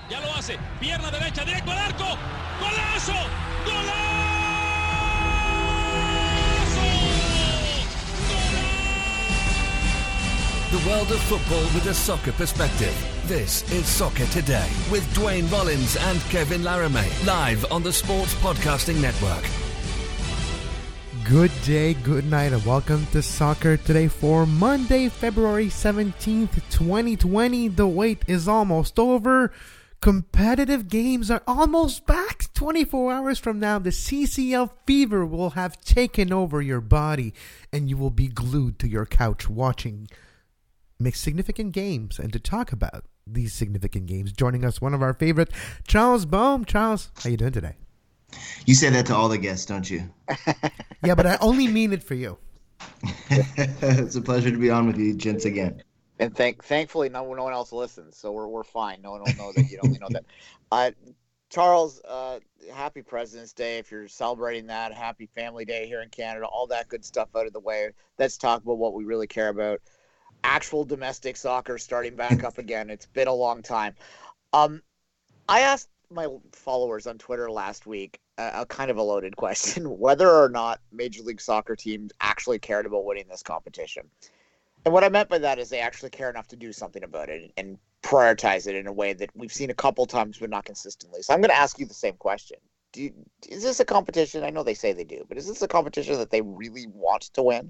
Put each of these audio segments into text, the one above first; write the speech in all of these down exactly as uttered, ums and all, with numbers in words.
Ya lo hace. Pierna derecha, directo al arco. ¡Golazo! ¡Golazo! The world of football with a soccer perspective. This is Soccer Today with Dwayne Rollins and Kevin Laramie, live on the Sports Podcasting Network. Good day, good night, and welcome to Soccer Today for Monday, February seventeenth, twenty twenty. The wait is almost over. Competitive games are almost back. twenty-four hours from now, the C C L fever will have taken over your body, and you will be glued to your couch watching significant games. And to talk about these significant games, joining us, one of our favorite, Charles Boehm. Charles, how you doing today? You say that to all the guests, don't you? Yeah, but I only mean it for you. It's a pleasure to be on with you, gents, again. And thank, thankfully, no, no one else listens, so we're we're fine. No one will know that you only know that. Uh, Charles, uh, happy President's Day. If you're celebrating that, happy Family Day here in Canada. All that good stuff out of the way. Let's talk about what we really care about. Actual domestic soccer starting back up again. It's been a long time. Um, I asked my followers on Twitter last week uh, a kind of a loaded question, whether or not Major League Soccer teams actually cared about winning this competition. And what I meant by that is they actually care enough to do something about it and prioritize it in a way that we've seen a couple times but not consistently. So I'm going to ask you the same question. Do you, is this a competition? I know they say they do, but is this a competition that they really want to win?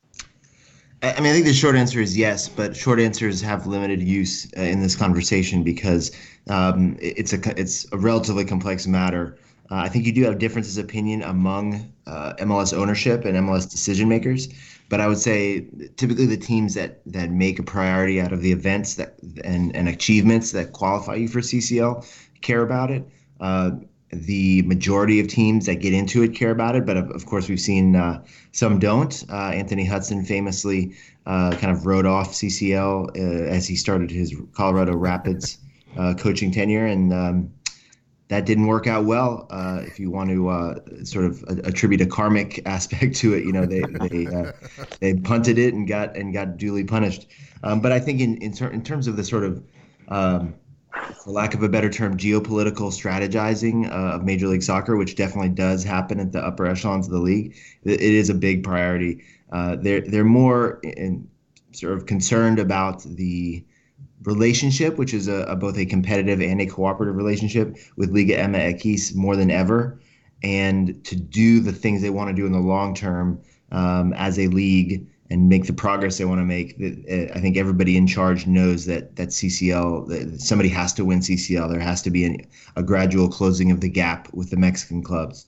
I mean, I think the short answer is yes, but short answers have limited use uh, in this conversation because um, it's a it's a relatively complex matter. Uh, I think you do have differences of opinion among uh, M L S ownership and M L S decision makers, but I would say typically the teams that that make a priority out of the events that and, and achievements that qualify you for C C L care about it. Uh, The majority of teams that get into it care about it, but of, of course we've seen uh, some don't. Uh, Anthony Hudson famously uh, kind of wrote off C C L uh, as he started his Colorado Rapids uh, coaching tenure, and um, that didn't work out well. Uh, if you want to uh, sort of attribute a karmic aspect to it, you know they they uh, they punted it and got and got duly punished. Um, but I think in in, ter- in terms of the sort of um, for lack of a better term, geopolitical strategizing uh, of Major League Soccer, which definitely does happen at the upper echelons of the league, it is a big priority. Uh, they're they're more in, sort of concerned about the relationship, which is a, a both a competitive and a cooperative relationship with Liga M X more than ever, and to do the things they want to do in the long term um, as a league and make the progress they want to make. I think everybody in charge knows that that C C L, that somebody has to win C C L. There has to be an, a gradual closing of the gap with the Mexican clubs.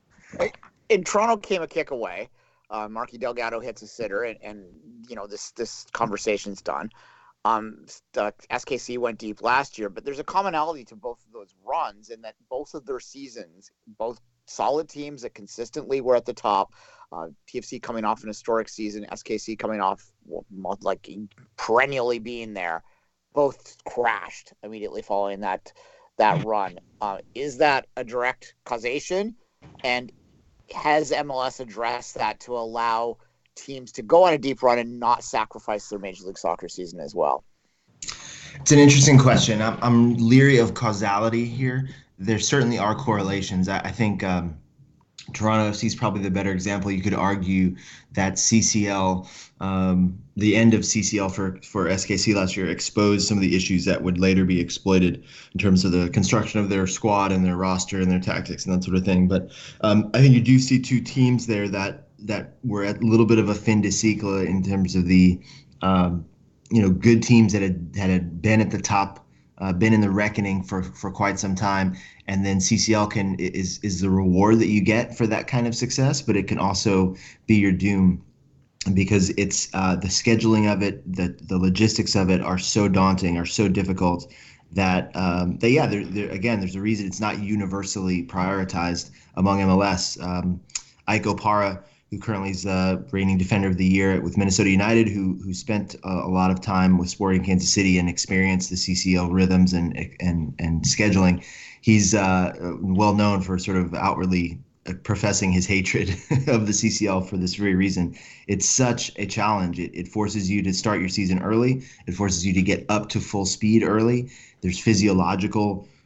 In Toronto came a kick away. Uh, Marky Delgado hits a sitter, and, and you know this this conversation's done. Um, the S K C went deep last year, but there's a commonality to both of those runs in that both of their seasons, both solid teams that consistently were at the top. Uh, T F C coming off an historic season, S K C coming off well, like perennially being there, both crashed immediately following that that run. Uh, is that a direct causation? And has M L S addressed that to allow teams to go on a deep run and not sacrifice their Major League Soccer season as well? It's an interesting question. I'm, I'm leery of causality here. There certainly are correlations. I, I think um, Toronto F C is probably the better example. You could argue that C C L, um, the end of C C L for, for S K C last year exposed some of the issues that would later be exploited in terms of the construction of their squad and their roster and their tactics and that sort of thing. But um, I think you do see two teams there that that were at a little bit of a fin de siècle in terms of the um, you know good teams that had, that had been at the top, uh, been in the reckoning for, for quite some time. And then C C L can is is the reward that you get for that kind of success, but it can also be your doom because it's uh, the scheduling of it, the the logistics of it are so daunting, are so difficult that um, that yeah, there, there again, there's a reason it's not universally prioritized among M L S. Um, Ike Opara, who currently is the reigning defender of the year with Minnesota United, who who spent a, a lot of time with Sporting Kansas City and experienced the C C L rhythms and and and scheduling. He's uh, well known for sort of outwardly professing his hatred of the C C L for this very reason. It's such a challenge. It, it forces you to start your season early. It forces you to get up to full speed early. There's physiological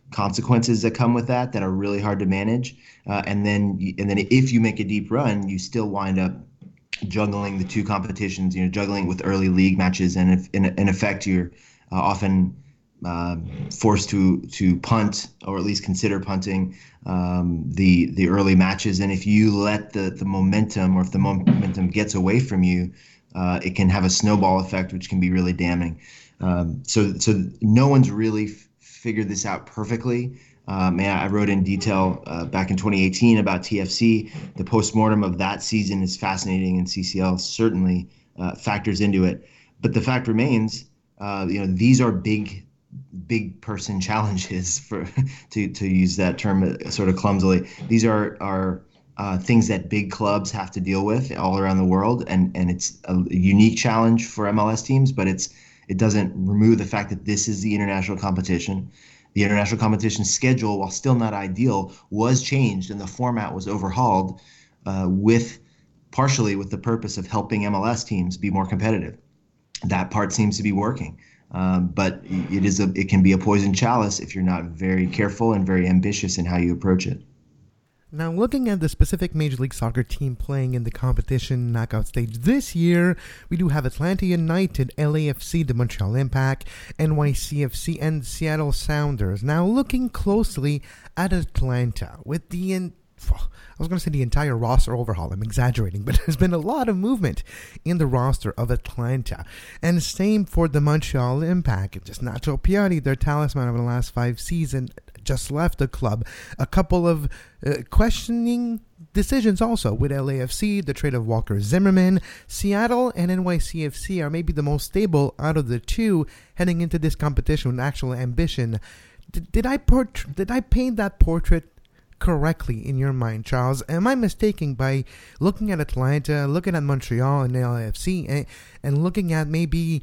consequences that come with that that are really hard to manage. Uh, and then and then if you make a deep run, you still wind up juggling the two competitions, you know, juggling with early league matches, and if, in, in effect, you're uh, often uh, forced to to punt, or at least consider punting um, the the early matches. And if you let the the momentum, or if the momentum gets away from you, uh, it can have a snowball effect, which can be really damning. Um, so so no one's really f- figured this out perfectly. Um, and I wrote in detail uh, back in twenty eighteen about T F C. The postmortem of that season is fascinating, and C C L certainly uh, factors into it. But the fact remains, uh, you know, these are big, big person challenges, for to to use that term sort of clumsily. These are are uh, things that big clubs have to deal with all around the world, and and it's a unique challenge for M L S teams. But it's it doesn't remove the fact that this is the international competition. The international competition schedule, while still not ideal, was changed, and the format was overhauled uh, with partially with the purpose of helping M L S teams be more competitive. That part seems to be working, um, but it is a it can be a poison chalice if you're not very careful and very ambitious in how you approach it. Now, looking at the specific Major League Soccer team playing in the competition knockout stage this year, we do have Atlanta United, L A F C, the Montreal Impact, N Y C F C, and Seattle Sounders. Now, looking closely at Atlanta, with the, in, I was going to say the entire roster overhaul, I'm exaggerating, but there's been a lot of movement in the roster of Atlanta. And same for the Montreal Impact. Just Nacho Piatti, their talisman over the last five seasons, just left the club. A couple of uh, questioning decisions also with L A F C, the trade of Walker Zimmerman. Seattle and N Y C F C are maybe the most stable out of the two heading into this competition with actual ambition. D- did I port- did I paint that portrait correctly in your mind, Charles? Am I mistaken by looking at Atlanta, looking at Montreal and L A F C, and, and looking at maybe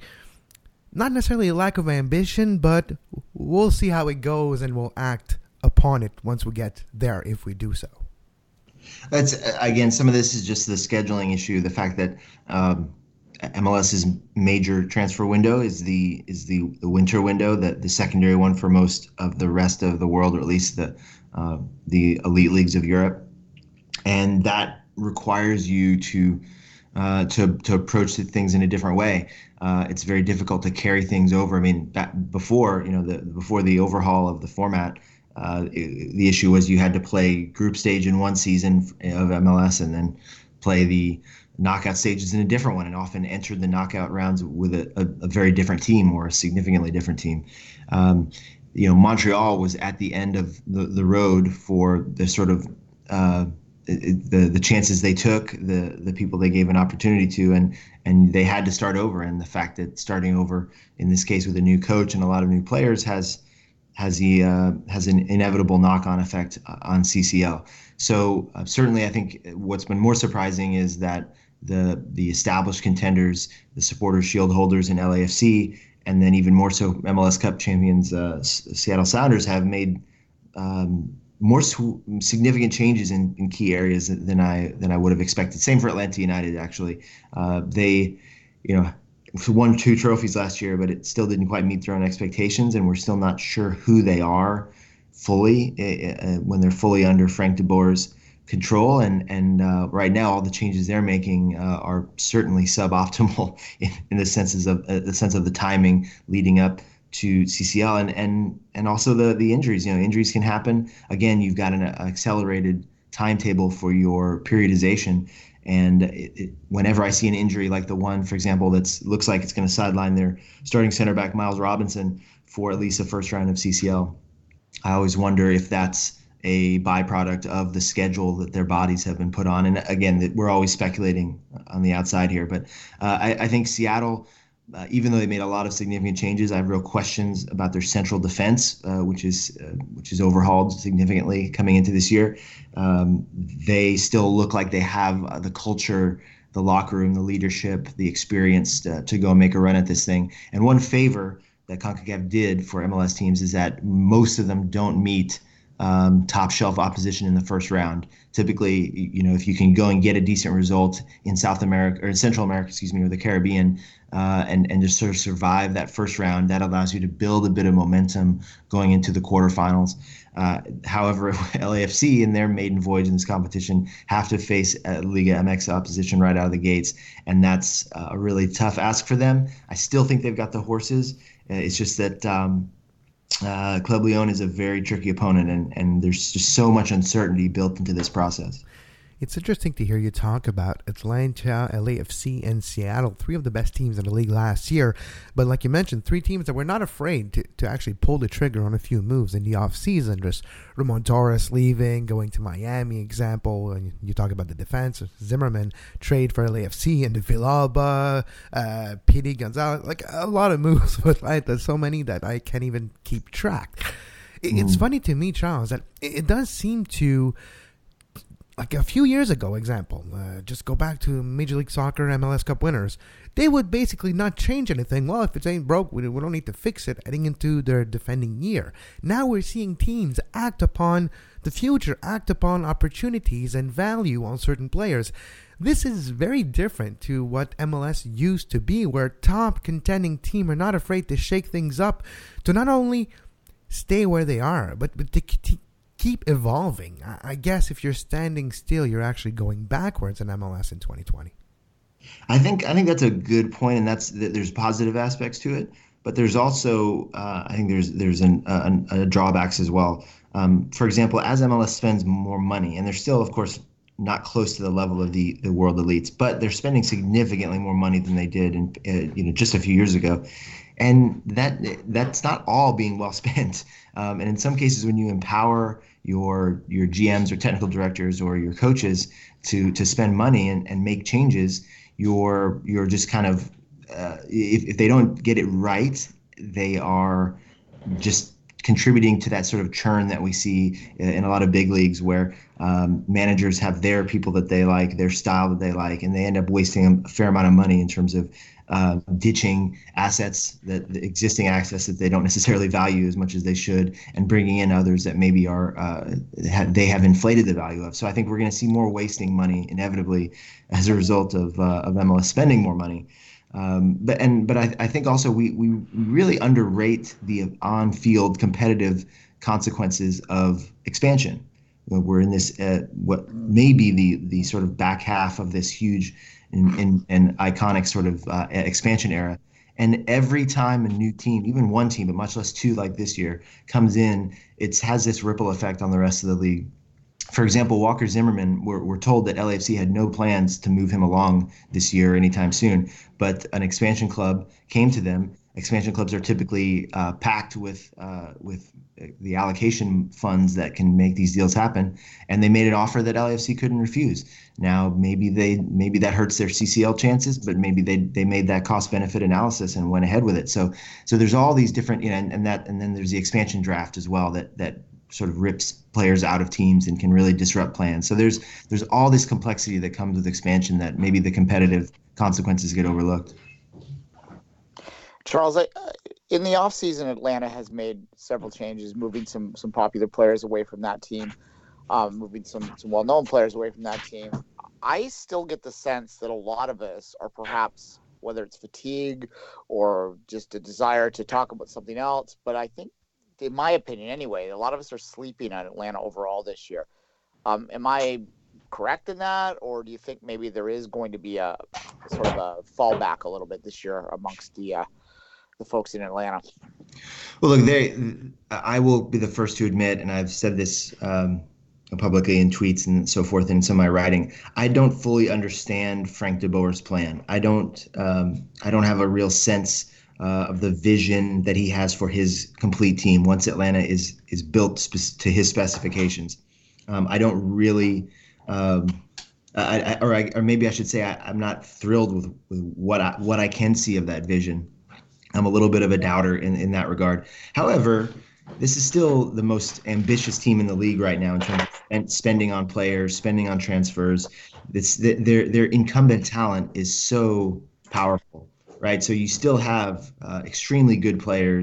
not necessarily a lack of ambition, but we'll see how it goes and we'll act upon it once we get there, if we do so? That's again, some of this is just the scheduling issue. The fact that um, MLS's major transfer window is the is the, the winter window, the, the secondary one for most of the rest of the world, or at least the uh, the elite leagues of Europe, and that requires you to uh, to to approach the things in a different way. Uh, it's very difficult to carry things over. I mean, back before you know the before the overhaul of the format. Uh, it, the issue was you had to play group stage in one season of M L S and then play the knockout stages in a different one, and often entered the knockout rounds with a, a, a very different team or a significantly different team. Um, you know, Montreal was at the end of the, the road for the sort of uh, the the chances they took, the the people they gave an opportunity to, and and they had to start over. And the fact that starting over in this case with a new coach and a lot of new players has has the uh, has an inevitable knock-on effect on C C L. So uh, certainly, I think what's been more surprising is that the the established contenders, the Supporters Shield holders in L A F C, and then even more so M L S Cup champions uh, Seattle Sounders, have made um, more sw- significant changes in, in key areas than I than I would have expected. Same for Atlanta United, actually. Uh, they, you know. won two trophies last year, but it still didn't quite meet their own expectations, and we're still not sure who they are fully uh, when they're fully under Frank de Boer's control. And and uh, right now, all the changes they're making uh, are certainly suboptimal in, in the senses of uh, the sense of the timing leading up to C C L, and and and also the the injuries. You know, injuries can happen. Again, you've got an accelerated timetable for your periodization. And it, it, whenever I see an injury like the one, for example, that looks like it's going to sideline their starting center back, Miles Robinson, for at least the first round of C C L, I always wonder if that's a byproduct of the schedule that their bodies have been put on. And again, we're always speculating on the outside here. But uh, I, I think Seattle, uh, even though they made a lot of significant changes, I have real questions about their central defense, uh, which is uh, which is overhauled significantly coming into this year. Um, they still look like they have uh, the culture, the locker room, the leadership, the experience to, to go and make a run at this thing. And one favor that CONCACAF did for M L S teams is that most of them don't meet um, top shelf opposition in the first round. Typically, you know, if you can go and get a decent result in South America or in Central America, excuse me, or the Caribbean, uh, and and just sort of survive that first round, that allows you to build a bit of momentum going into the quarterfinals. Uh, however, L A F C in their maiden voyage in this competition have to face uh, Liga M X opposition right out of the gates, and that's uh, a really tough ask for them. I still think they've got the horses. Uh, it's just that um, uh, Club Leon is a very tricky opponent, and, and there's just so much uncertainty built into this process. It's interesting to hear you talk about Atlanta, L A F C, and Seattle, three of the best teams in the league last year. But like you mentioned, three teams that were not afraid to, to actually pull the trigger on a few moves in the offseason. Just Ramon Torres leaving, going to Miami, example. And you talk about the defense. Zimmerman trade for L A F C and the Villalba, uh, P D Gonzalez. Like a lot of moves with Atlanta. So many that I can't even keep track. It, mm. It's funny to me, Charles, that it, it does seem to... Like a few years ago, example, uh, just go back to Major League Soccer M L S Cup winners. They would basically not change anything. Well, if it ain't broke, we don't need to fix it heading into their defending year. Now we're seeing teams act upon the future, act upon opportunities and value on certain players. This is very different to what M L S used to be, where top contending teams are not afraid to shake things up to not only stay where they are, but, but to keep keep evolving. I guess if you're standing still, you're actually going backwards in M L S in twenty twenty. I think I think that's a good point, and that's there's positive aspects to it, but there's also uh, I think there's there's an, an, a drawbacks as well. Um, for example, as M L S spends more money, and they're still, of course, not close to the level of the, the world elites, but they're spending significantly more money than they did in uh, you know just a few years ago. And that that's not all being well spent. Um, and in some cases, when you empower your your G Ms or technical directors or your coaches to to spend money and, and make changes, you're you're just kind of uh, if if they don't get it right, they are just contributing to that sort of churn that we see in a lot of big leagues, where um, managers have their people that they like, their style that they like, and they end up wasting a fair amount of money in terms of uh, ditching assets, that the existing assets that they don't necessarily value as much as they should, and bringing in others that maybe are uh, have, they have inflated the value of. So I think we're going to see more wasting money inevitably as a result of uh, of M L S spending more money. Um, but and but I, I think also we we really underrate the on-field competitive consequences of expansion. We're in this uh, what may be the the sort of back half of this huge and, and, and iconic sort of uh, expansion era. And every time a new team, even one team, but much less two like this year, comes in, it has this ripple effect on the rest of the league. For example, Walker Zimmerman, we're, we're told that L A F C had no plans to move him along this year anytime soon, but an expansion club came to them. Expansion clubs are typically uh, packed with uh, with the allocation funds that can make these deals happen, and they made an offer that L A F C couldn't refuse. Now, maybe they maybe that hurts their C C L chances, but maybe they they made that cost benefit analysis and went ahead with it. So so there's all these different, you know, and, and that and then there's the expansion draft as well that that sort of rips players out of teams and can really disrupt plans. So there's there's all this complexity that comes with expansion that maybe the competitive consequences get overlooked. Charles, I, in the offseason, Atlanta has made several changes, moving some some popular players away from that team, um, moving some, some well-known players away from that team. I still get the sense that a lot of us are perhaps, whether it's fatigue or just a desire to talk about something else, but I think, in my opinion anyway, a lot of us are sleeping on Atlanta overall this year. Um, am I correct in that, or do you think maybe there is going to be a sort of a fallback a little bit this year amongst the uh, the folks in Atlanta? Well, look, they, I will be the first to admit, and I've said this um, publicly in tweets and so forth in some of my writing, I don't fully understand Frank de Boer's plan. I don't, um, I don't have a real sense uh, of the vision that he has for his complete team once Atlanta is is built spe- to his specifications. Um, I don't really. Um, I, I, or, I, or maybe I should say I, I'm not thrilled with, with what I what I can see of that vision. I'm a little bit of a doubter in, in that regard. However, this is still the most ambitious team in the league right now in terms of spending on players, spending on transfers. It's, their their incumbent talent is so powerful, right? So you still have uh, extremely good players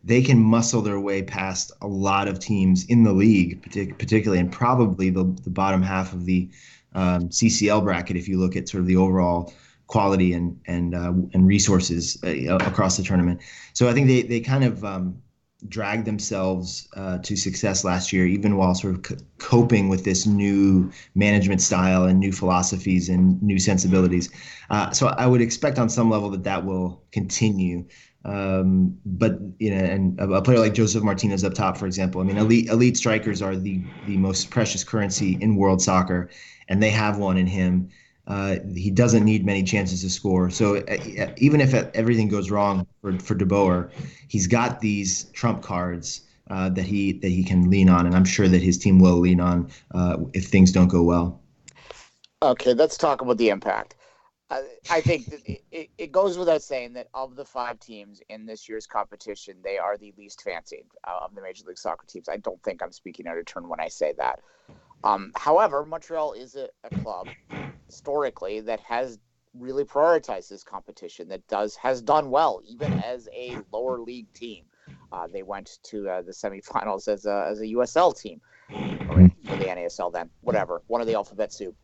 they can muscle their way past a lot of teams in the league, partic- particularly, and probably the, the bottom half of the um, C C L bracket if you look at sort of the overall quality and and uh, and resources uh, across the tournament. So I think they they kind of um, dragged themselves uh, to success last year, even while sort of c- coping with this new management style and new philosophies and new sensibilities. Uh, so I would expect on some level that that will continue. Um, but you know, and a, a player like Joseph Martinez up top, for example, I mean, elite elite strikers are the the most precious currency in world soccer, and they have one in him. Uh, he doesn't need many chances to score. So uh, even if everything goes wrong for for De Boer, he's got these trump cards uh, that he that he can lean on, and I'm sure that his team will lean on uh, if things don't go well. Okay, let's talk about the impact. I think that it, it goes without saying that of the five teams in this year's competition, they are the least fancied of the Major League Soccer teams. I don't think I'm speaking out of turn when I say that. Um, however, Montreal is a, a club historically that has really prioritized this competition, that does has done well, even as a lower league team. Uh, they went to uh, the semifinals as a, as a U S L team, or the N A S L then, whatever, one of the alphabet soup.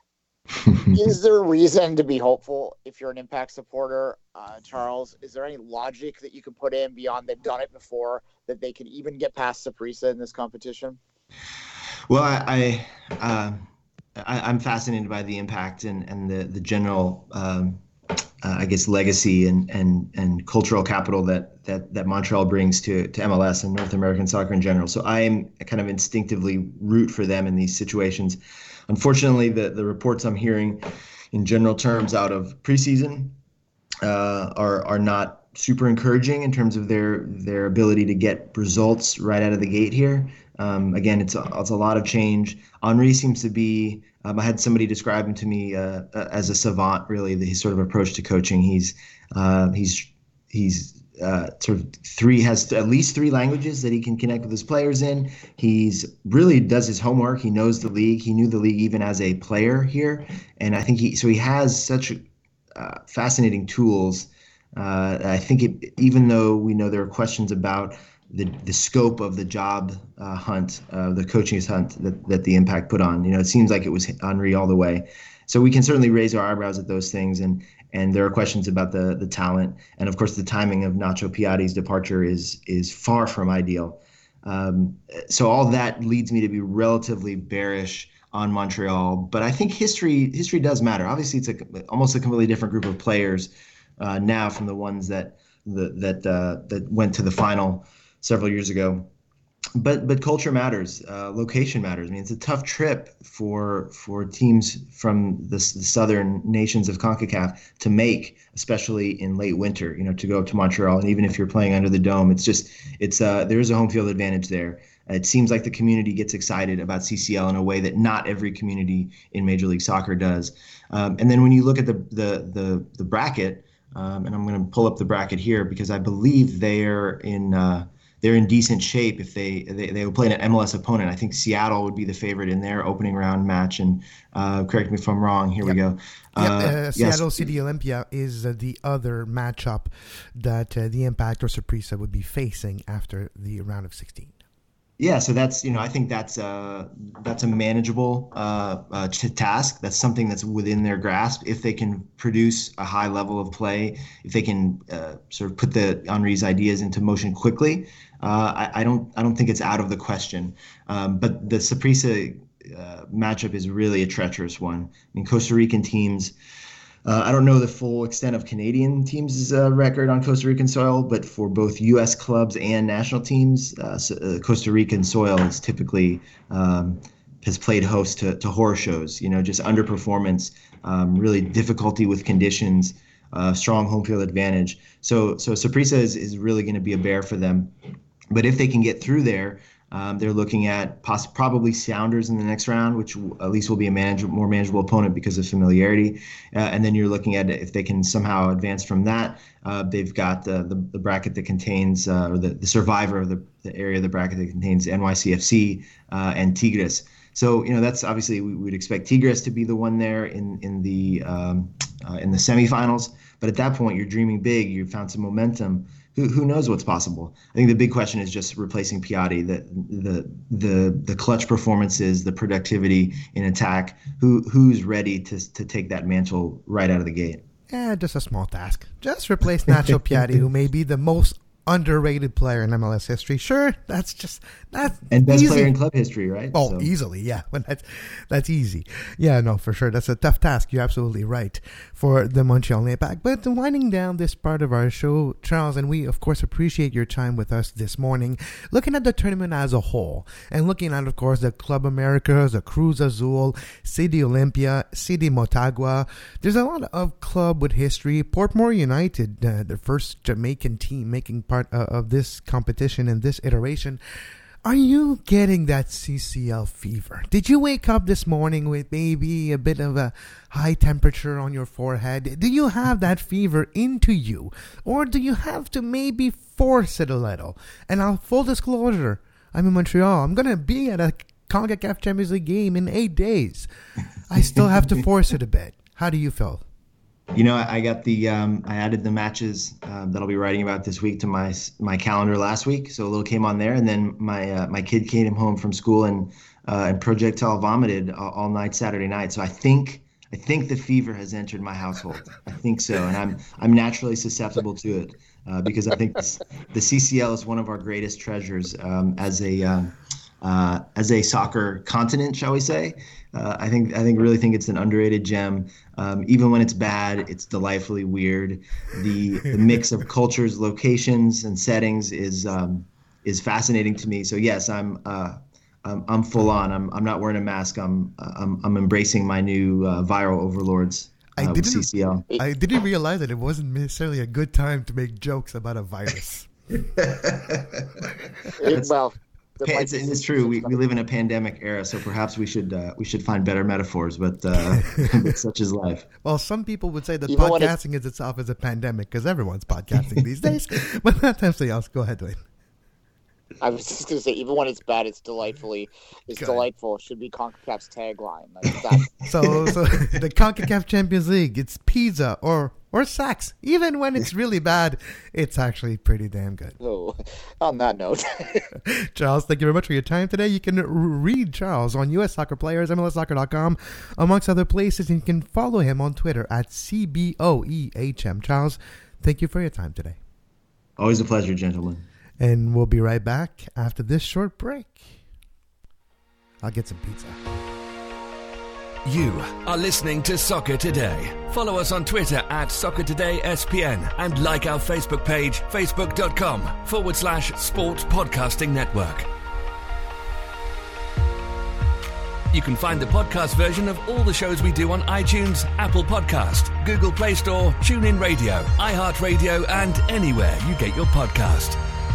Is there reason to be hopeful if you're an Impact supporter, uh, Charles? Is there any logic that you can put in beyond they've done it before that they can even get past Saprissa in this competition? Well, I, I, uh, I I'm fascinated by the Impact and, and the the general, um, uh, I guess, legacy and and and cultural capital that that that Montreal brings to to M L S and North American soccer in general. So I am kind of instinctively root for them in these situations. Unfortunately, the, the reports I'm hearing in general terms out of preseason uh, are are not super encouraging in terms of their their ability to get results right out of the gate here. Um, again, it's a, it's a lot of change. Henry seems to be, um, I had somebody describe him to me uh, as a savant, really, the, his sort of approach to coaching. He's uh, he's he's Uh, sort of three has at least three languages that he can connect with his players in. He's really does his homework. He knows the league. He knew the league even as a player here, and I think he so he has such uh, fascinating tools. Uh, I think it, even though we know there are questions about the the scope of the job uh, hunt, uh, the coaching hunt that that the Impact put on, you know, it seems like it was Henry all the way. So we can certainly raise our eyebrows at those things, and and there are questions about the the talent, and of course the timing of Nacho Piatti's departure is is far from ideal. Um, so all that leads me to be relatively bearish on Montreal, but I think history history does matter. Obviously, it's a, almost a completely different group of players uh, now from the ones that the, that uh, that went to the final several years ago. But but culture matters, uh, location matters. I mean, it's a tough trip for for teams from the, the southern nations of CONCACAF to make, especially in late winter. You know, to go up to Montreal, and even if you're playing under the dome, it's just it's uh, there is a home field advantage there. It seems like the community gets excited about C C L in a way that not every community in Major League Soccer does. Um, and then when you look at the the the, the bracket, um, and I'm going to pull up the bracket here because I believe they're in. Uh, They're in decent shape if they, they they will play an M L S opponent. I think Seattle would be the favorite in their opening round match. And uh, correct me if I'm wrong. Here yep. we go. Yep. Uh, Uh, Seattle yes. City Olympia is uh, the other matchup that uh, the Impact or Saprissa would be facing after the round of sixteen. Yeah, so that's you know I think that's uh that's a manageable uh, uh t- task. That's something that's within their grasp if they can produce a high level of play. If they can uh, sort of put the Henry's ideas into motion quickly. Uh, I, I don't. I don't think it's out of the question. Um, but the Saprissa uh, matchup is really a treacherous one. I mean, Costa Rican teams. Uh, I don't know the full extent of Canadian teams' uh, record on Costa Rican soil, but for both U S clubs and national teams, uh, so, uh, Costa Rican soil is typically um, has played host to, to horror shows. You know, just underperformance, um, really difficulty with conditions, uh, strong home field advantage. So, so Saprissa is is really going to be a bear for them. But if they can get through there, um, they're looking at poss- probably Sounders in the next round, which w- at least will be a manage- more manageable opponent because of familiarity. Uh, and then you're looking at if they can somehow advance from that. Uh, they've got the, the, the bracket that contains, uh, or the, the survivor of the, the area of the bracket that contains N Y C F C uh, and Tigres. So, you know, that's obviously we would expect Tigres to be the one there in in the um, uh, in the semifinals. But at that point, you're dreaming big. You've found some momentum. who who knows what's possible? I think the big question is just replacing Piatti. The the the the clutch performances, the productivity in attack. Who who's ready to to take that mantle right out of the gate? Yeah, just a small task. Just replace Nacho Piatti, who may be the most underrated player in M L S history. Sure, that's just that's and best easy. player in club history, right? Oh, so. easily, yeah. But that's that's easy. Yeah, no, for sure. That's a tough task. You're absolutely right for the Montreal Impact. But winding down this part of our show, Charles, and we of course appreciate your time with us this morning, looking at the tournament as a whole, and looking at, of course, the Club Americas, the Cruz Azul, City Olympia, City Motagua. There's a lot of club with history. Portmore United, uh, the first Jamaican team making part of this competition and this iteration. Are you getting that C C L fever? Did you wake up this morning with maybe a bit of a high temperature on your forehead? Do you have that fever into you? Or do you have to maybe force it a little? And I'll full disclosure, I'm in Montreal. I'm going to be at a CONCACAF Champions League game in eight days. I still have to force it a bit. How do you feel? You know, I got the um, I added the matches um, that I'll be writing about this week to my my calendar last week, so a little came on there, and then my uh, my kid came home from school and uh, and projectile vomited all, all night Saturday night. So I think I think the fever has entered my household. I think so, and I'm I'm naturally susceptible to it uh, because I think this, the C C L is one of our greatest treasures um, as a um, uh, as a soccer continent, shall we say. Uh, I think I think really think it's an underrated gem. Um, even when it's bad, it's delightfully weird. The the mix of cultures, locations, and settings is um, is fascinating to me. So yes, I'm uh, I'm, I'm full on. I'm I'm not wearing a mask. I'm I'm I'm embracing my new uh, viral overlords. Uh, I didn't C C L. I didn't realize that it wasn't necessarily a good time to make jokes about a virus. well. It's, it's true. We, we live in a pandemic era, so perhaps we should uh, we should find better metaphors. But, uh, but such is life. Well, some people would say that Even podcasting is itself as a pandemic because everyone's podcasting these days. But that's something else. Go ahead, Dwayne. I was just going to say, even when it's bad, it's delightfully, it's Good. delightful. It should be CONCACAF's tagline. Like that. So, so the CONCACAF Champions League, it's pizza or or sex. Even when it's really bad, it's actually pretty damn good. Oh, on that note. Charles, thank you very much for your time today. You can read Charles on U S Soccer Players, M L S soccer dot com, amongst other places, and you can follow him on Twitter at C B O E H M. Charles, thank you for your time today. Always a pleasure, gentlemen. And we'll be right back after this short break. I'll get some pizza. You are listening to Soccer Today. Follow us on Twitter at Soccer Today S P N and like our Facebook page, facebook.com forward slash sports podcasting network. You can find the podcast version of all the shows we do on iTunes, Apple Podcast, Google Play Store, TuneIn Radio, iHeartRadio, and anywhere you get your podcast.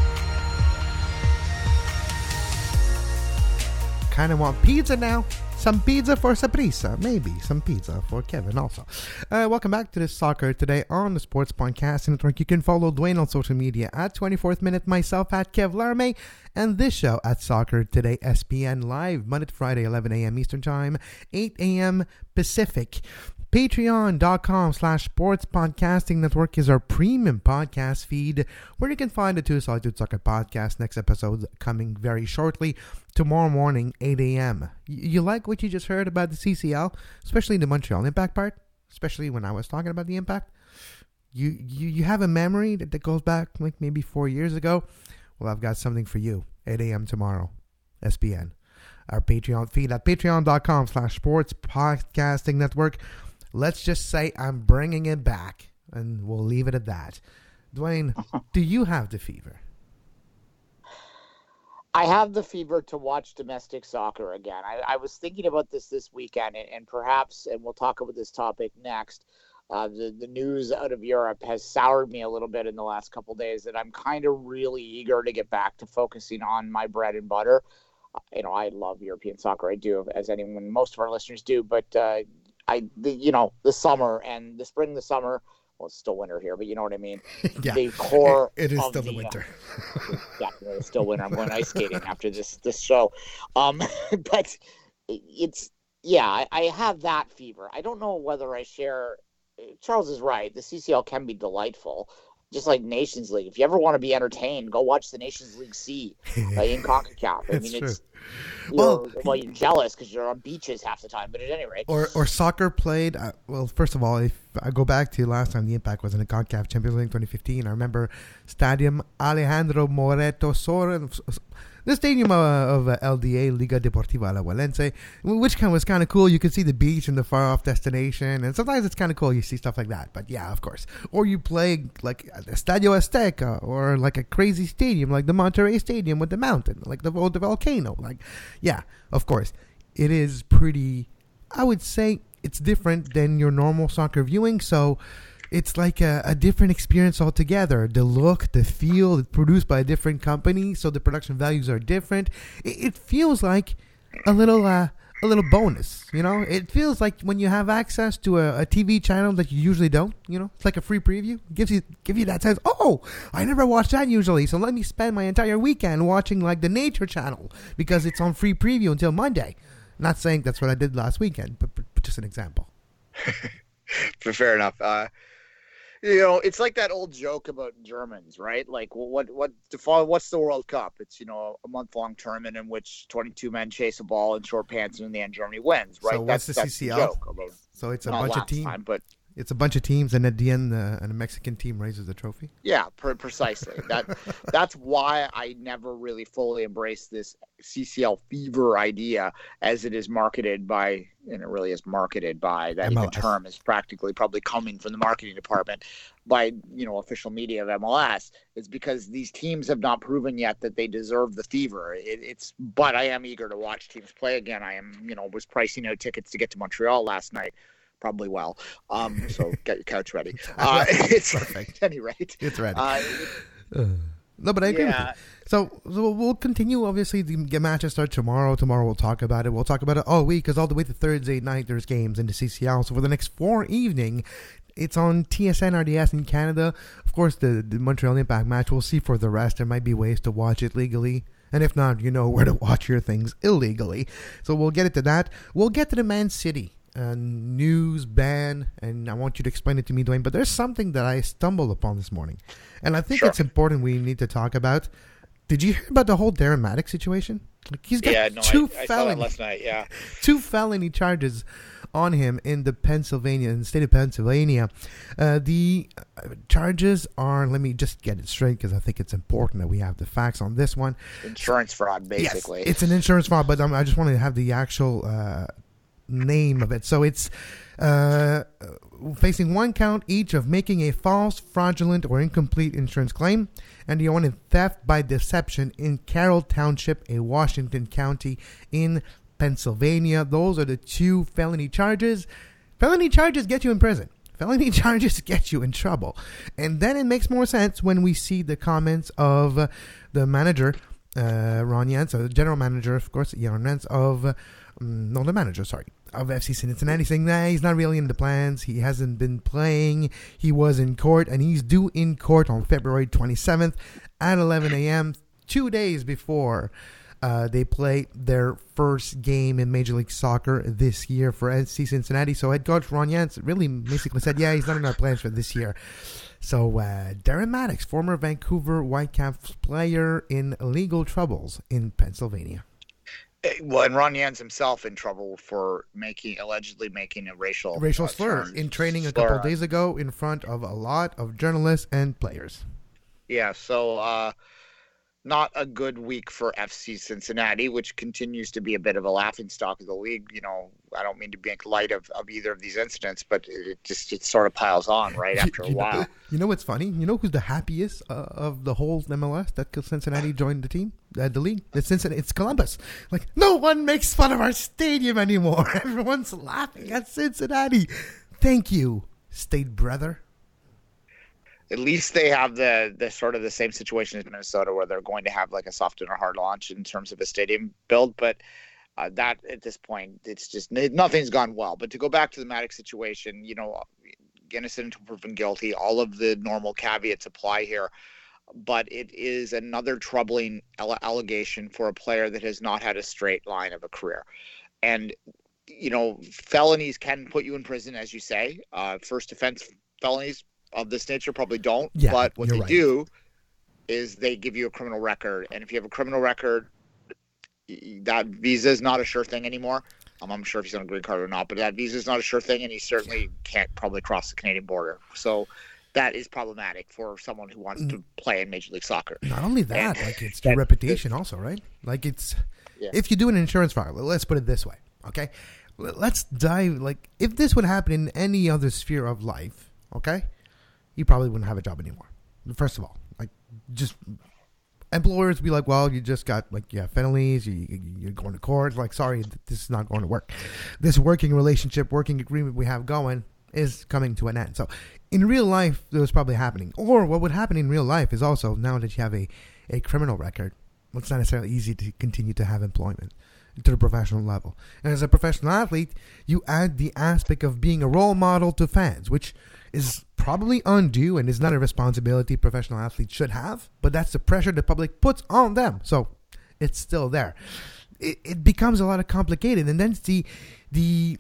Kind of want pizza now. Some pizza for Saprissa. Maybe some pizza for Kevin also. Uh, welcome back to this Soccer Today on the Sports Podcast Network. You can follow Dwayne on social media at twenty-fourth Minute, myself at Kev Laramie, and this show at Soccer Today S P N live Monday to Friday, eleven a.m. Eastern Time, eight a.m. Pacific. Patreon.com slash Sports Podcasting Network is our premium podcast feed where you can find the Two Solitude Soccer podcast. Next episode coming very shortly, tomorrow morning, eight a.m. You like what you just heard about the C C L, especially the Montreal Impact part, especially when I was talking about the Impact? You, you, you have a memory that, that goes back like maybe four years ago? Well, I've got something for you. eight a.m. tomorrow, S B N. Our Patreon feed at patreon.com slash Sports Podcasting Network. Let's just say I'm bringing it back, and we'll leave it at that. Dwayne, do you have the fever? I have the fever to watch domestic soccer again. I, I was thinking about this this weekend, and, and perhaps, and we'll talk about this topic next, uh, the, the news out of Europe has soured me a little bit in the last couple of days, that I'm kind of really eager to get back to focusing on my bread and butter. Uh, you know, I love European soccer. I do, as anyone, most of our listeners do, but uh, I, the, you know, the summer and the spring, the summer, well, it's still winter here, but you know what I mean? Yeah, the core it, it is of still the, the winter. Uh, yeah, it's still winter. I'm going ice skating after this, this show. Um, but it's, yeah, I, I have that fever. I don't know whether I share, Charles is right. The C C L can be delightful, just like Nations League. If you ever want to be entertained, go watch the Nations League C uh, in CONCACAF. I mean, it's you well, know, well, you're jealous because you're on beaches half the time. But at any rate, or or soccer played. Uh, well, first of all, if I go back to last time the Impact was in the CONCACAF Champions League twenty fifteen, I remember Stadium Alejandro Moreto Soren. The stadium uh, of uh, L D A, Liga Deportiva Alajuelense, which kind of was kind of cool. You could see the beach and the far-off destination, and sometimes it's kind of cool. You see stuff like that. But yeah, of course. Or you play like Estadio Azteca, or like a crazy stadium like the Monterrey Stadium with the mountain, like the, the volcano. Like, yeah, of course. It is pretty, I would say it's different than your normal soccer viewing, so it's like a, a different experience altogether. The look, the feel, it's produced by a different company, so the production values are different. It, it feels like a little uh, a little bonus, you know? It feels like when you have access to a, a T V channel that you usually don't, you know? It's like a free preview. It gives you give you that sense, oh, I never watch that usually, so let me spend my entire weekend watching like the Nature Channel because it's on free preview until Monday. Not saying that's what I did last weekend, but, but, but just an example. Fair enough. Uh You know, it's like that old joke about Germans, right? Like, well, what, what, what's the World Cup? It's, you know, a month-long tournament in which twenty-two men chase a ball in short pants, and in the end, Germany wins, right? So what's that's, the that's C C L? The joke about, so it's a not bunch of last teams. time, but It's a bunch of teams, and at the end, uh, and a Mexican team raises the trophy. Yeah, per- precisely. That that's why I never really fully embraced this C C L fever idea, as it is marketed by, and it really is marketed by. That even term is practically probably coming from the marketing department by, you know, official media of M L S. It's because these teams have not proven yet that they deserve the fever. It, it's, but I am eager to watch teams play again. I am, you know, was pricing out tickets to get to Montreal last night. Probably well. Um, so get your couch ready. Uh, it's perfect. At any rate, it's ready. Uh, uh, no, but I agree yeah. with you. So, so we'll continue. Obviously, the matches start tomorrow. Tomorrow we'll talk about it. We'll talk about it all week because all the way to Thursday night there's games in the C C L. So for the next four evening, it's on T S N R D S in Canada. Of course, the, the Montreal Impact match. We'll see for the rest. There might be ways to watch it legally. And if not, you know where to watch your things illegally. So we'll get it to that. We'll get to the Man City uh, news ban. And I want you to explain it to me, Dwayne. But there's something that I stumbled upon this morning. And I think Sure. it's important we need to talk about. Did you hear about the whole Darren Maddox situation? Like he's got yeah, no, two I, I felony, saw that last night. Yeah, two felony charges on him in the Pennsylvania, in the state of Pennsylvania. Uh, the charges are, let me just get it straight because I think it's important that we have the facts on this one. Insurance fraud, basically. Yes, it's an insurance fraud, but um, I just want to have the actual uh, name of it. So it's uh, facing one count each of making a false, fraudulent, or incomplete insurance claim, and the one in theft by deception in Carroll Township, a Washington County in Pennsylvania. Those are the two felony charges. Felony charges get you in prison. Felony charges get you in trouble. And then it makes more sense when we see the comments of uh, the manager, uh, Ron Jans, the general manager, of course, Ron Jans, of, uh, um, no, the manager, sorry, of F C Cincinnati, saying, nah, he's not really in the plans. He hasn't been playing. He was in court, and he's due in court on February twenty-seventh at eleven a.m., two days before Uh, they play their first game in Major League Soccer this year for F C Cincinnati. So head coach Ron Jans really basically said, yeah, he's not in our plans for this year. So uh, Darren Maddox, former Vancouver Whitecaps player, in legal troubles in Pennsylvania. Well, and Ron Jans himself in trouble for making, allegedly making a racial racial uh, slur term, in training a slur. couple of days ago in front of a lot of journalists and players. Yeah, so uh, not a good week for F C Cincinnati, which continues to be a bit of a laughingstock of the league. You know, I don't mean to make light of, of either of these incidents, but it just it sort of piles on right after a you while. Know, you know what's funny? You know who's the happiest uh, of the whole M L S that Cincinnati joined the team, uh, the league? It's Cincinnati. It's Columbus. Like, no one makes fun of our stadium anymore. Everyone's laughing at Cincinnati. Thank you, state brother. At least they have the the sort of the same situation as Minnesota, where they're going to have like a soft and a hard launch in terms of a stadium build. But uh, that at this point, it's just nothing's gone well. But to go back to the Maddox situation, you know, innocent until proven guilty. All of the normal caveats apply here. But it is another troubling allegation for a player that has not had a straight line of a career. And, you know, felonies can put you in prison, as you say. Uh, first offense felonies of this nature probably don't. Yeah, but what you're they right. do is they give you a criminal record. And if you have a criminal record, that visa is not a sure thing anymore. Um, I'm sure if he's on a green card or not, but that visa is not a sure thing, and he certainly can't probably cross the Canadian border. So that is problematic for someone who wants to play in Major League Soccer. Not only that, And- like it's your reputation also, right? Like it's Yeah. if you do an insurance fraud, let's put it this way, okay? Let's dive like if this would happen in any other sphere of life, okay? You probably wouldn't have a job anymore. First of all, like just employers be like, well, you just got like you have felonies, you, you you're going to court. Like, sorry, this is not going to work. This working relationship, working agreement we have going is coming to an end. So, in real life, it was probably happening. Or what would happen in real life is also now that you have a a criminal record, it's not necessarily easy to continue to have employment to the professional level. And as a professional athlete, you add the aspect of being a role model to fans, which is probably undue and is not a responsibility professional athletes should have, but that's the pressure the public puts on them. So it's still there. It, it becomes a lot of complicated. And then the the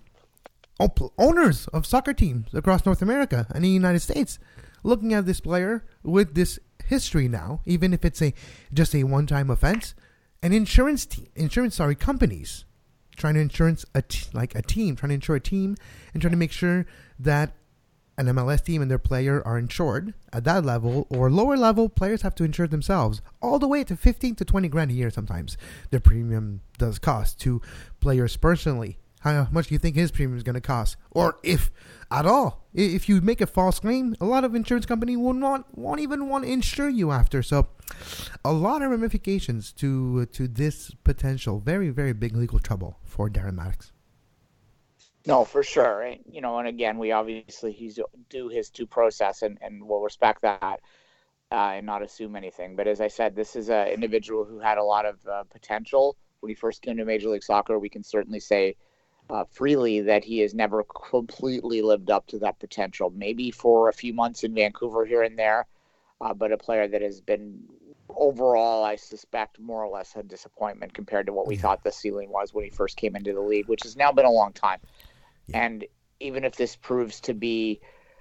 owners of soccer teams across North America and the United States looking at this player with this history now, even if it's a just a one-time offense, an insurance team, insurance sorry companies trying to insurance a t- like a team, trying to insure a team and trying to make sure that an M L S team and their player are insured at that level or lower level. Players have to insure themselves all the way to fifteen to twenty grand a year. Sometimes their premium does cost to players personally. How much do you think his premium is going to cost? Or if at all, if you make a false claim, a lot of insurance companies will not, won't even want to insure you after. So a lot of ramifications to to this potential very, very big legal trouble for Darren Mattocks. No, for sure. And, you know, and again, we obviously he's due his due process, and, and we'll respect that uh, and not assume anything. But as I said, this is an individual who had a lot of uh, potential when he first came to Major League Soccer. We can certainly say uh, freely that he has never completely lived up to that potential. Maybe for a few months in Vancouver here and there, uh, but a player that has been overall, I suspect, more or less a disappointment compared to what we thought the ceiling was when he first came into the league, which has now been a long time. Yeah. And even if this proves to be,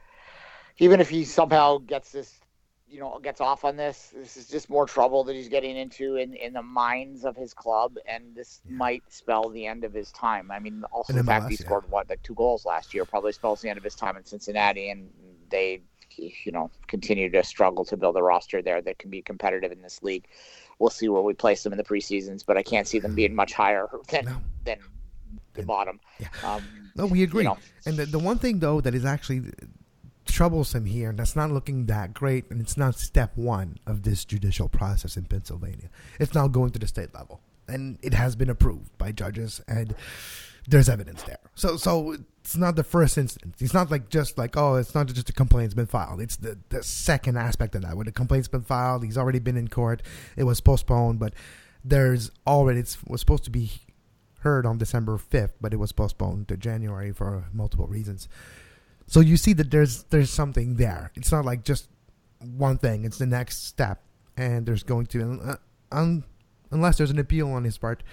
even if he somehow gets this, you know, gets off on this, this is just more trouble that he's getting into in, in the minds of his club. And this yeah. might spell the end of his time. I mean, also the fact he yeah. scored, what, like two goals last year probably spells the end of his time in Cincinnati. And they, you know, continue to struggle to build a roster there that can be competitive in this league. We'll see where we place them in the preseasons, but I can't see them being much higher than, no. than the and, bottom. Yeah. Um, no, we agree. You know. And the, the one thing, though, that is actually troublesome here, and that's not looking that great, and it's not step one of this judicial process in Pennsylvania. It's now going to the state level, and it has been approved by judges, and there's evidence there. So so it's not the first instance. It's not like just like, oh, it's not just a complaint's been filed. It's the, the second aspect of that, where the complaint's been filed, he's already been in court, it was postponed, but there's already, it was supposed to be heard on December fifth, but it was postponed to January for multiple reasons. So you see that there's there's something there. It's not like just one thing. It's the next step, and there's going to, uh, un, unless there's an appeal on his part,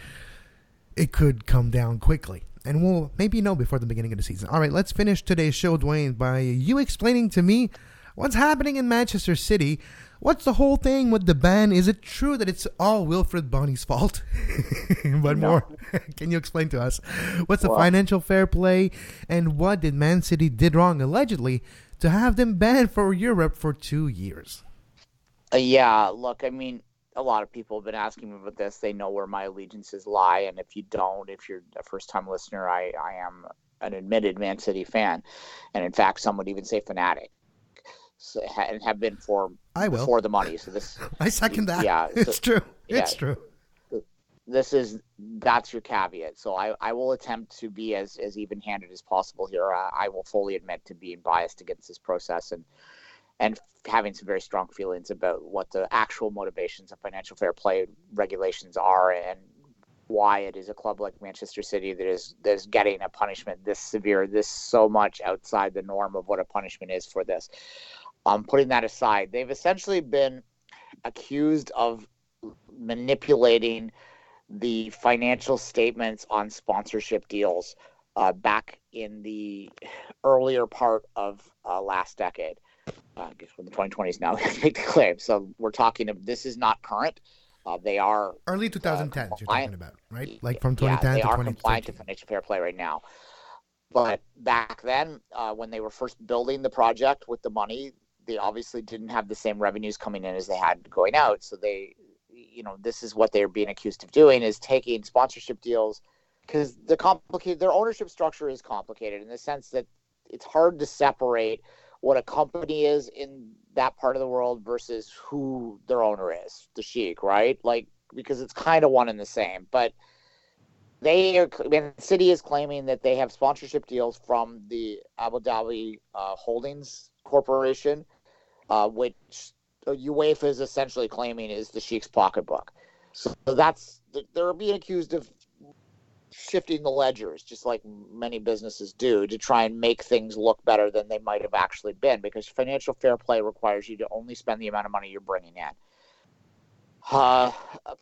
it could come down quickly. And we'll maybe know before the beginning of the season. All right, let's finish today's show, Dwayne, by you explaining to me what's happening in Manchester City. What's the whole thing with the ban? Is it true that it's all Wilfried Bony's fault? But no. More, can you explain to us what's the well, financial fair play, and what did Man City did wrong allegedly to have them banned for Europe for two years? Uh, yeah, look, I mean, a lot of people have been asking me about this. They know where my allegiances lie, and if you don't, if you're a first-time listener, I, I am an admitted Man City fan, and in fact, some would even say fanatic. So, and have been for I will. for the money. So this, I second that. Yeah, it's so, true. Yeah, it's true. This is that's your caveat. So I, I will attempt to be as, as even-handed as possible here. I, I will fully admit to being biased against this process and and having some very strong feelings about what the actual motivations of financial fair play regulations are, and why it is a club like Manchester City that is that is getting a punishment this severe, this so much outside the norm of what a punishment is for this. Um, putting that aside, they've essentially been accused of manipulating the financial statements on sponsorship deals uh, back in the earlier part of uh, last decade. I guess when the twenty twenties now make the claim. So we're talking of this is not current. Uh, they are early twenty tens. uh, you're talking about, right? Like from twenty ten yeah, they to are twenty thirteen. compliant to financial fair play right now. But back then, uh, when they were first building the project with the money, they obviously didn't have the same revenues coming in as they had going out. So they, you know, this is what they're being accused of doing, is taking sponsorship deals, because the complicated, their ownership structure is complicated in the sense that it's hard to separate what a company is in that part of the world versus who their owner is, the sheik, right? Like, because it's kind of one and the same. But they are, I mean, the city is claiming that they have sponsorship deals from the Abu Dhabi uh, Holdings Corporation, uh, which UEFA is essentially claiming is the sheik's pocketbook. So that's, they're being accused of shifting the ledgers, just like many businesses do, to try and make things look better than they might have actually been, because financial fair play requires you to only spend the amount of money you're bringing in. Uh,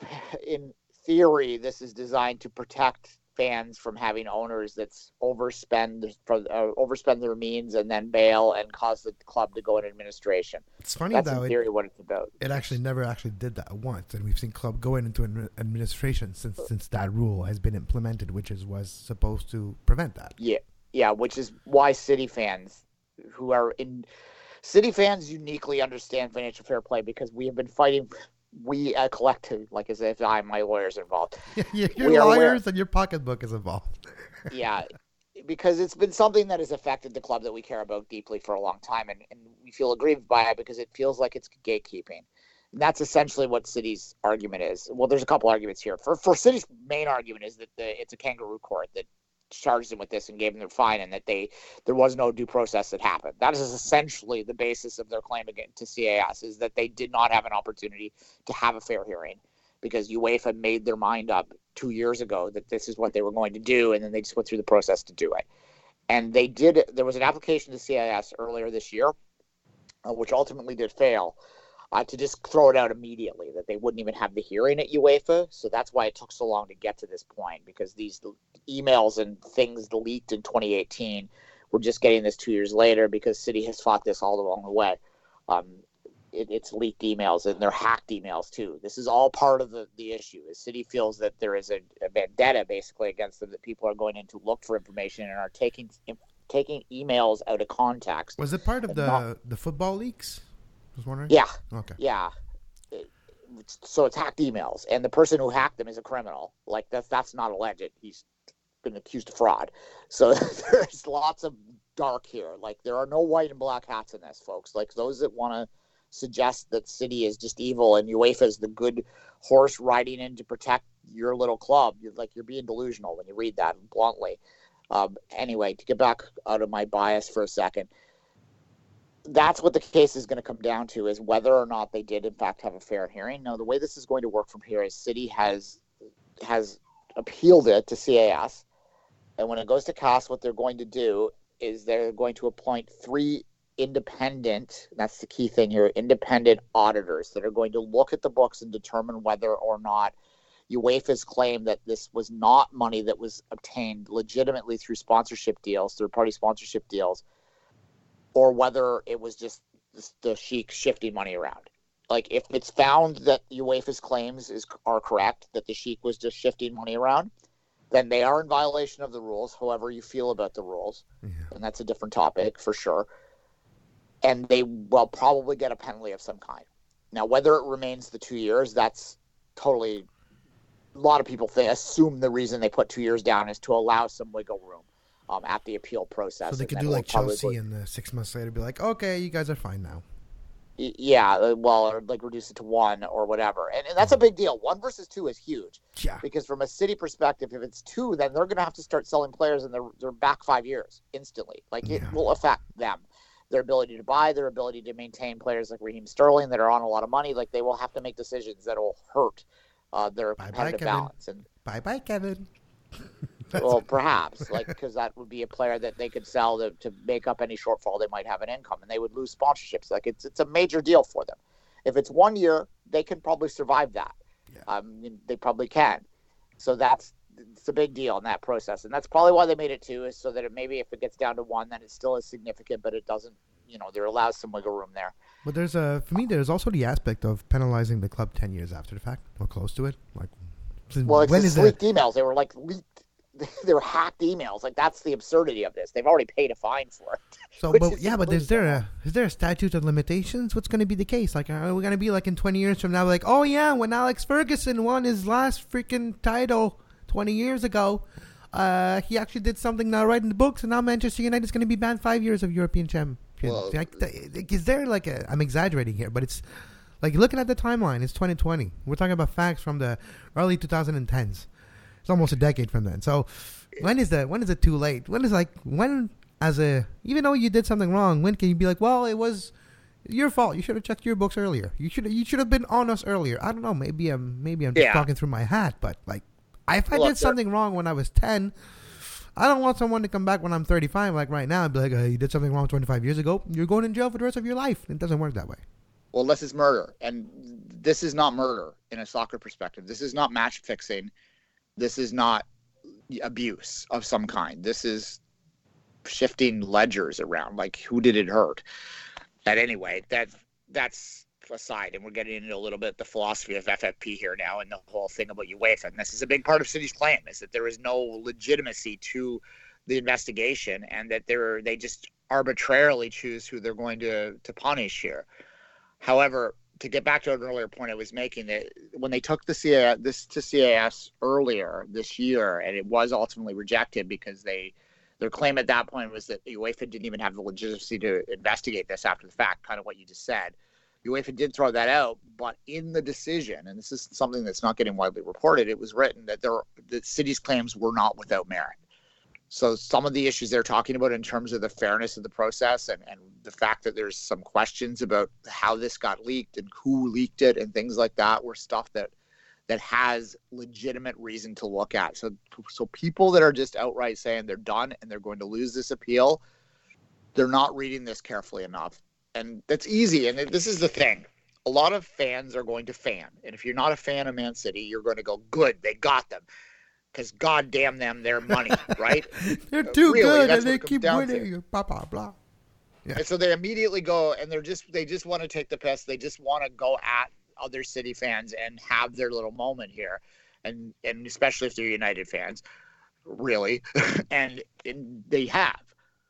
in theory, this is designed to protect fans from having owners that's overspend for uh, overspend their means and then bail and cause the club to go in administration. It's funny That's though. in theory it, what it's about. It actually never actually did that once, and we've seen club going into an administration since since that rule has been implemented, which is was supposed to prevent that. Yeah, yeah, which is why City fans, who are in City fans, uniquely understand financial fair play, because we have been fighting. We a collective, like as if I my lawyers are involved. Yeah, your we lawyers and your pocketbook is involved. Yeah, because it's been something that has affected the club that we care about deeply for a long time, and, and we feel aggrieved by it because it feels like it's gatekeeping. And that's essentially what City's argument is. Well, there's a couple arguments here. For for City's main argument is that the, it's a kangaroo court that charged them with this and gave them their fine, and that they there was no due process that happened. That is essentially the basis of their claim against to C A S, is that they did not have an opportunity to have a fair hearing, because UEFA made their mind up two years ago that this is what they were going to do, and then they just went through the process to do it. And they did. There was an application to C A S earlier this year, uh, which ultimately did fail, uh, to just throw it out immediately, that they wouldn't even have the hearing at UEFA. So that's why it took so long to get to this point, because these emails and things leaked in twenty eighteen, we're just getting this two years later because City has fought this all along the way. Um, it, it's leaked emails, and they're hacked emails too. This is all part of the, the issue. Is City feels that there is a, a vendetta basically against them, that people are going in to look for information and are taking taking emails out of context. Was it part of the not, the football leaks? I was wondering. Yeah. Okay. Yeah. It, so it's hacked emails, and the person who hacked them is a criminal. Like that's that's not alleged. He's been accused of fraud. So there's lots of dark here. Like there are no white and black hats in this, folks. Like those that want to suggest that City is just evil and UEFA is the good horse riding in to protect your little club, you're like you're being delusional when you read that bluntly. Um, anyway, to get back out of my bias for a second, that's what the case is going to come down to, is whether or not they did in fact have a fair hearing. Now, the way this is going to work from here is City has has appealed it to C A S, and when it goes to C A S, what they're going to do is they're going to appoint three independent, that's the key thing here, independent auditors that are going to look at the books and determine whether or not UEFA's claim that this was not money that was obtained legitimately through sponsorship deals, third-party sponsorship deals, or whether it was just the sheik shifting money around. Like, if it's found that UEFA's claims is are correct, that the sheik was just shifting money around, then they are in violation of the rules, however you feel about the rules. Yeah. And that's a different topic for sure. And they will probably get a penalty of some kind. Now, whether it remains the two years, that's totally... A lot of people think, assume the reason they put two years down is to allow some wiggle room um, at the appeal process. So they could do like Chelsea and the six months later be like, okay, you guys are fine now. Yeah, well, or like reduce it to one or whatever. And, and that's a big deal. One versus two is huge. Yeah. Because from a City perspective, if it's two, then they're going to have to start selling players and they're, they're back five years instantly. Like, it yeah. will affect them. Their ability to buy, their ability to maintain players like Raheem Sterling that are on a lot of money. Like, they will have to make decisions that will hurt uh, their bye competitive bye, balance. And bye-bye, Kevin. well, perhaps, like, because that would be a player that they could sell to, to make up any shortfall they might have in income, and they would lose sponsorships. Like, it's it's a major deal for them. If it's one year, they can probably survive that. Yeah. Um, they probably can. So that's it's a big deal in that process, and that's probably why they made it two, is so that it maybe if it gets down to one, then it still is significant, but it doesn't you know, there allows some wiggle room there. But there's a for me there's also the aspect of penalizing the club ten years after the fact or close to it. Like, well, it's when the is leaked it? emails. They were like leaked. They were hacked emails. Like, that's the absurdity of this. They've already paid a fine for it. So, but yeah, but is there a is there a statute of limitations? What's going to be the case? Like, are we going to be like in twenty years from now, like, oh yeah, when Alex Ferguson won his last freaking title twenty years ago, uh, he actually did something now right in the books, and now Manchester United is going to be banned five years of European champions. Well, like, is there like a? I'm exaggerating here, but it's like looking at the timeline. It's twenty twenty. We're talking about facts from the early twenty tens. It's almost a decade from then. So when is that? When is it too late? When is like when as a even though you did something wrong, when can you be like, well, it was your fault. You should have checked your books earlier. You should you should have been on us earlier. I don't know. Maybe I'm maybe I'm just yeah. talking through my hat, but like if I Look, did something wrong when I was ten, I don't want someone to come back when I'm thirty-five, like right now, and be like, oh, you did something wrong twenty-five years ago. You're going in jail for the rest of your life. It doesn't work that way. Well, this is murder, and this is not murder in a soccer perspective. This is not match fixing. This is not abuse of some kind. This is shifting ledgers around. Like, who did it hurt? But anyway, that that's aside, and we're getting into a little bit the philosophy of F F P here now, and the whole thing about UEFA. And this is a big part of City's claim, is that there is no legitimacy to the investigation, and that they're they just arbitrarily choose who they're going to to punish here. However, to get back to an earlier point I was making, that when they took the C A S, this to C A S earlier this year, and it was ultimately rejected because they their claim at that point was that UEFA didn't even have the legitimacy to investigate this after the fact, kind of what you just said. UEFA did throw that out, but in the decision, and this is something that's not getting widely reported, it was written that there that City's claims were not without merit. So some of the issues they're talking about in terms of the fairness of the process and, and the fact that there's some questions about how this got leaked and who leaked it and things like that were stuff that that has legitimate reason to look at. So so people that are just outright saying they're done and they're going to lose this appeal, they're not reading this carefully enough. And that's easy. And this is the thing. A lot of fans are going to fan. And if you're not a fan of Man City, you're going to go, good, they got them. Because God damn them, their money, right? They're too really, good, that's and they what it keep comes down winning. to. Blah blah blah. Yeah. And so they immediately go, and they're just they just want to take the piss. They just want to go at other City fans and have their little moment here, and and especially if they're United fans, really, and, and they have,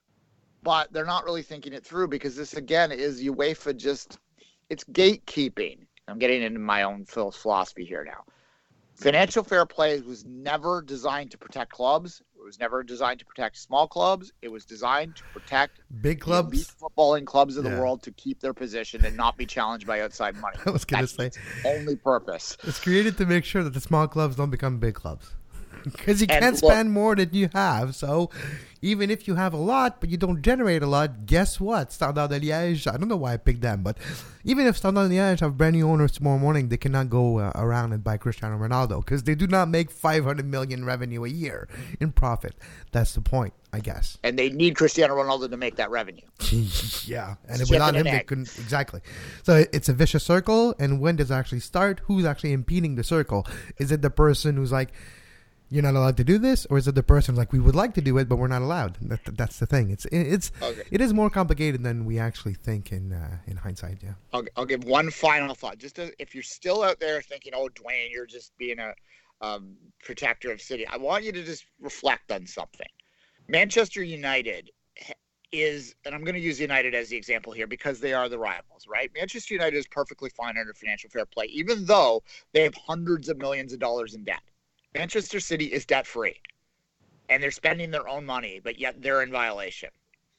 but they're not really thinking it through, because this again is UEFA just it's gatekeeping. I'm getting into my own philosophy here now. Financial fair play was never designed to protect clubs. It was never designed to protect small clubs. It was designed to protect big clubs, the elite footballing clubs of yeah. the world, to keep their position and not be challenged by outside money. I was going to say, its only purpose. It's created to make sure that the small clubs don't become big clubs. Because you And can't look- spend more than you have. So even if you have a lot, but you don't generate a lot, guess what? Standard de Liège, I don't know why I picked them, but even if Standard de Liège have brand new owners tomorrow morning, they cannot go uh, around and buy Cristiano Ronaldo, because they do not make five hundred million revenue a year in profit. That's the point, I guess. And they need Cristiano Ronaldo to make that revenue. Yeah, and It's without chicken him, and they egg. couldn't. Exactly. So it's a vicious circle, and when does it actually start? Who's actually impeding the circle? Is it the person who's like, you're not allowed to do this, or is it the person like, we would like to do it, but we're not allowed? That, that's the thing. It's it's Okay. it is more complicated than we actually think in uh, in hindsight. Yeah. I'll, I'll give one final thought. Just to, if you're still out there thinking, oh, Dwayne, you're just being a um, protector of City, I want you to just reflect on something. Manchester United is, and I'm going to use United as the example here because they are the rivals, right? Manchester United is perfectly fine under financial fair play, even though they have hundreds of millions of dollars in debt. Manchester City is debt-free, and they're spending their own money, but yet they're in violation.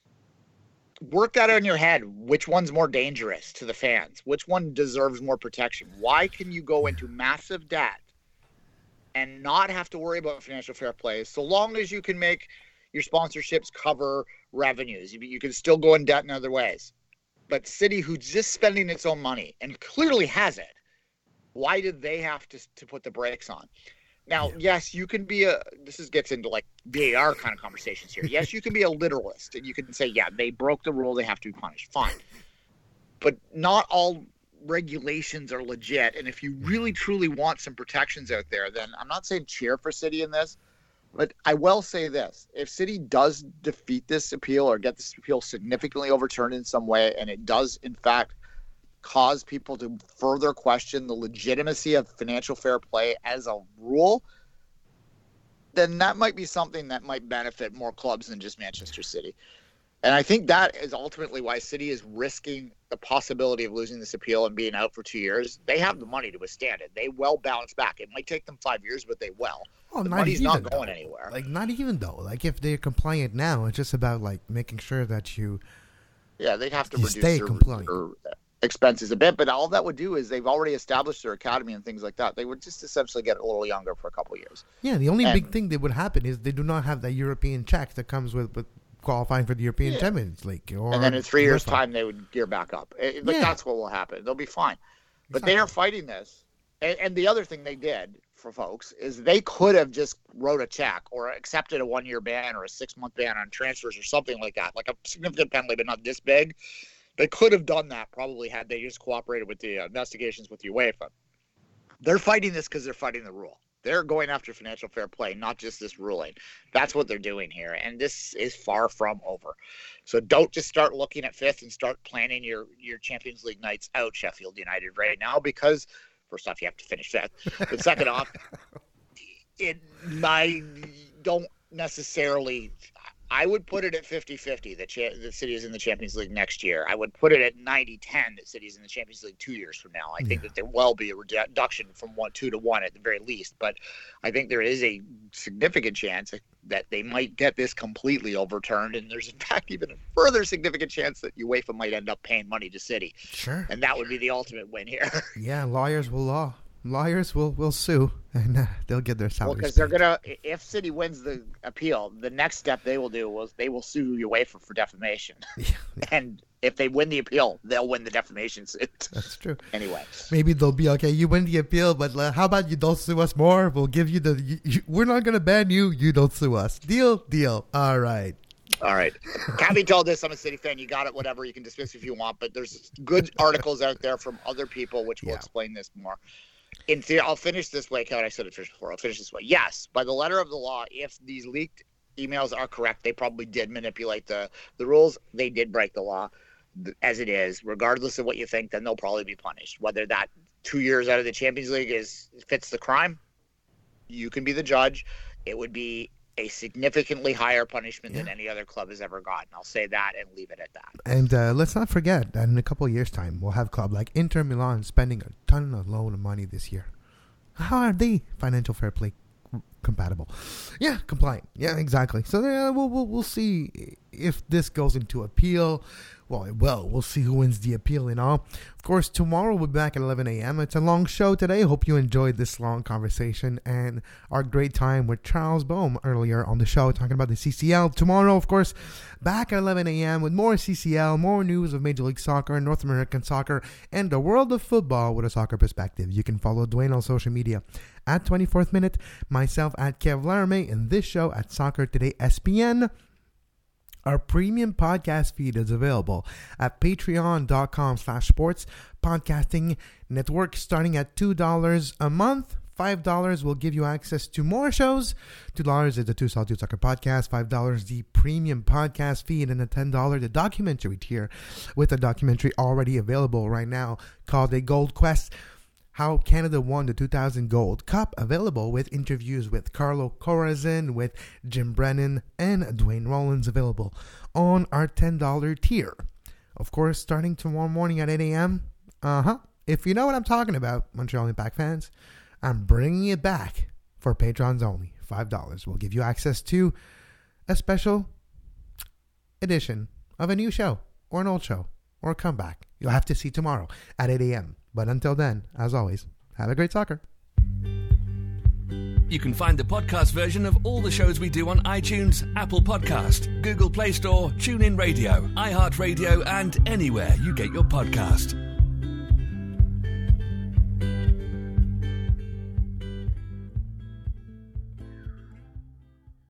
Work that in your head. Which one's more dangerous to the fans? Which one deserves more protection? Why can you go into massive debt and not have to worry about financial fair play, so long as you can make your sponsorships cover revenues? You, you can still go in debt in other ways. But City, who's just spending its own money and clearly has it, why did they have to, to put the brakes on? Now, yes, you can be a, this is gets into like V A R kind of conversations here. Yes, you can be a literalist and you can say, yeah, they broke the rule, they have to be punished. Fine. But not all regulations are legit. And if you really, truly want some protections out there, then I'm not saying cheer for City in this, But I will say this. If City does defeat this appeal or get this appeal significantly overturned in some way, and it does, in fact, cause people to further question the legitimacy of financial fair play as a rule, then that might be something that might benefit more clubs than just Manchester City. And I think that is ultimately why City is risking the possibility of losing this appeal and being out for two years. They have the money to withstand it. They will bounce back. It might take them five years, but they will. Oh, the not money's even, not going though. anywhere. Like, not even though. Like, if they're compliant now, it's just about, like, making sure that you Yeah, they'd have to you reduce stay their, compliant. their expenses a bit, but all that would do is they've already established their academy and things like that. They would just essentially get a little younger for a couple of years. Yeah, the only And- big thing that would happen is they do not have that European check that comes with, with qualifying for the European Yeah. Champions League. Or And then in three years' UEFA. time, they would gear back up. It, but Yeah. that's what will happen. They'll be fine. But they are fighting this. And, and the other thing they did for folks is they could have just wrote a check or accepted a one-year ban or a six-month ban on transfers or something like that, like a significant penalty, but not this big. They could have done that probably had they just cooperated with the investigations with UEFA. They're fighting this because they're fighting the rule. They're going after financial fair play, not just this ruling. That's what they're doing here, and this is far from over. So don't just start looking at fifth and start planning your, your Champions League nights out, Sheffield United, right now, because first off, you have to finish fifth. But second off, it I don't necessarily – I would put it at fifty-fifty that cha- the City is in the Champions League next year. I would put it at ninety ten that City is in the Champions League two years from now. I think Yeah. that there will be a reduction from one, two to one at the very least. But I think there is a significant chance that they might get this completely overturned. And there's, in fact, even a further significant chance that UEFA might end up paying money to City. Sure. And that would be the ultimate win here. Yeah, lawyers will law. Lawyers will, will sue, and uh, they'll get their Well, salaries. because they're paid. gonna, if City wins the appeal, the next step they will do was they will sue UEFA for defamation, Yeah, and if they win the appeal, they'll win the defamation suit. that's true. Anyway, Maybe they'll be okay. You win the appeal, but uh, how about you don't sue us more? We'll give you the. You, you, we're not gonna ban you. You don't sue us. Deal, deal. All right. all right. Can't be told this. I'm a City fan. You got it. Whatever. You can dismiss if you want, but there's good articles out there from other people which will Yeah. explain this more. In theory, I'll finish this way, Kevin. I said it first before. I'll finish this way. Yes, by the letter of the law, if these leaked emails are correct, they probably did manipulate the, the rules. They did break the law as it is. Regardless of what you think, then they'll probably be punished. Whether that two years out of the Champions League is fits the crime, you can be the judge. It would be a significantly higher punishment Yeah. than any other club has ever gotten. I'll say that and leave it at that. And uh, let's not forget that in a couple of years' time, we'll have a club like Inter Milan spending a ton of loan of money this year. How are they financial fair play compatible? Yeah, compliant. Yeah, exactly. So uh, we'll, we'll we'll see if this goes into appeal. Well, it will. We'll see who wins the appeal and all. Of course, tomorrow we'll be back at eleven a.m. It's a long show today. Hope you enjoyed this long conversation and our great time with Charles Boehm earlier on the show talking about the C C L. Tomorrow, of course, back at eleven a.m. with more C C L, more news of Major League Soccer, North American soccer, and the world of football with a soccer perspective. You can follow Dwayne on social media at twenty-fourth Minute, myself at Kev Laramie, and this show at Soccer Today S P N. Our premium podcast feed is available at patreon.com slash sports podcasting network starting at two dollars a month. five dollars will give you access to more shows. two dollars is the Two Solitude Soccer Podcast. five dollars the premium podcast feed. And the ten dollars the documentary tier with a documentary already available right now called A Gold Quest. How Canada won the two thousand Gold Cup, available with interviews with Carlo Corazin, with Jim Brennan, and Dwayne Rollins, available on our ten dollars tier. Of course, starting tomorrow morning at eight a.m., uh-huh, if you know what I'm talking about, Montreal Impact fans, I'm bringing it back for patrons only. five dollars will give you access to a special edition of a new show, or an old show, or a comeback. You'll have to see tomorrow at eight a.m., But until then, as always, have a great soccer. You can find the podcast version of all the shows we do on iTunes, Apple Podcast, Google Play Store, TuneIn Radio, iHeartRadio, and anywhere you get your podcast.